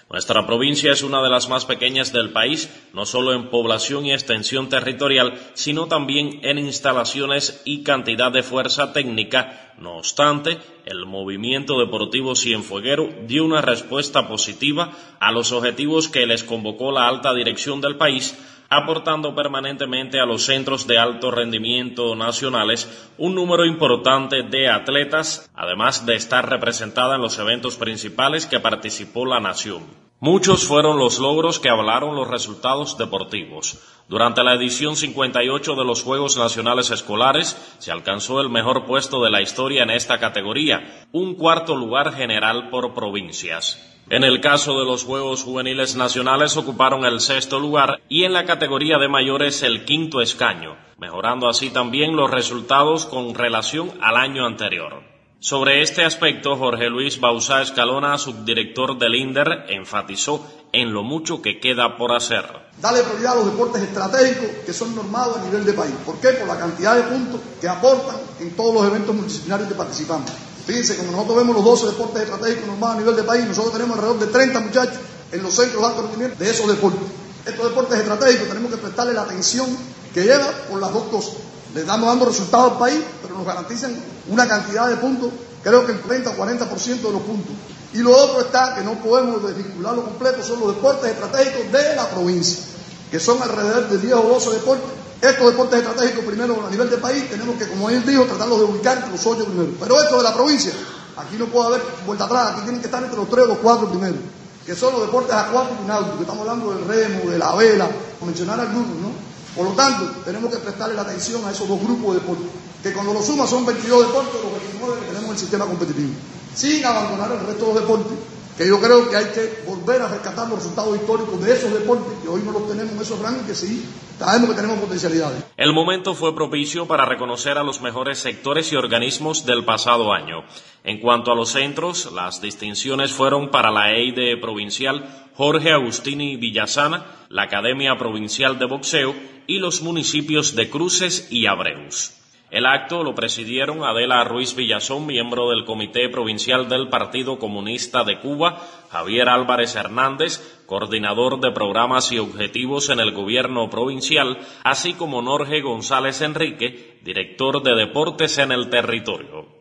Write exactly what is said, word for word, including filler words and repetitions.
Nuestra provincia es una de las más pequeñas del país, no solo en población y extensión territorial, sino también en instalaciones y cantidad de fuerza técnica. No obstante, el movimiento deportivo Cienfueguero dio una respuesta positiva a los objetivos que les convocó la alta dirección del país, aportando permanentemente a los centros de alto rendimiento nacionales un número importante de atletas, además de estar representada en los eventos principales que participó la nación. Muchos fueron los logros que avalaron los resultados deportivos. Durante la edición cincuenta y ocho de los Juegos Nacionales Escolares se alcanzó el mejor puesto de la historia en esta categoría, un cuarto lugar general por provincias. En el caso de los Juegos Juveniles Nacionales ocuparon el sexto lugar y en la categoría de mayores el quinto escaño, mejorando así también los resultados con relación al año anterior. Sobre este aspecto, Jorge Luis Bauzá Escalona, subdirector del INDER, enfatizó en lo mucho que queda por hacer. Dale prioridad a los deportes estratégicos que son normados a nivel de país. ¿Por qué? Por la cantidad de puntos que aportan en todos los eventos multidisciplinarios que participamos. Fíjense, cuando nosotros vemos los doce deportes estratégicos normados a nivel de país, nosotros tenemos alrededor de treinta muchachos en los centros de alto rendimiento de esos deportes. Estos deportes estratégicos tenemos que prestarle la atención que lleva por las dos cosas. Les damos dando resultados al país, pero nos garantizan una cantidad de puntos, creo que el treinta o cuarenta por ciento de los puntos. Y lo otro está, que no podemos desvincularlo completo, son los deportes estratégicos de la provincia, que son alrededor de diez o doce deportes. Estos deportes estratégicos primero a nivel de país, tenemos que, como él dijo, tratarlos de ubicar entre los ocho primeros. Pero esto de la provincia, aquí no puede haber vuelta atrás, aquí tienen que estar entre los tres o los cuatro primeros, que son los deportes acuáticos y náuticos, que estamos hablando del remo, de la vela, por mencionar algunos, ¿no? Por lo tanto, tenemos que prestarle la atención a esos dos grupos de deportes, que cuando lo sumas son veintidós deportes, los veintinueve que tenemos en el sistema competitivo, sin abandonar el resto de los deportes, que yo creo que hay que volver a rescatar los resultados históricos de esos deportes, que hoy no los tenemos en esos rangos, que sí, sabemos que tenemos potencialidades. El momento fue propicio para reconocer a los mejores sectores y organismos del pasado año. En cuanto a los centros, las distinciones fueron para la E I D E Provincial Jorge Agustini Villasana, la Academia Provincial de Boxeo y los municipios de Cruces y Abreus. El acto lo presidieron Adela Ruiz Villazón, miembro del Comité Provincial del Partido Comunista de Cuba, Javier Álvarez Hernández, coordinador de programas y objetivos en el gobierno provincial, así como Norge González Enrique, director de deportes en el territorio.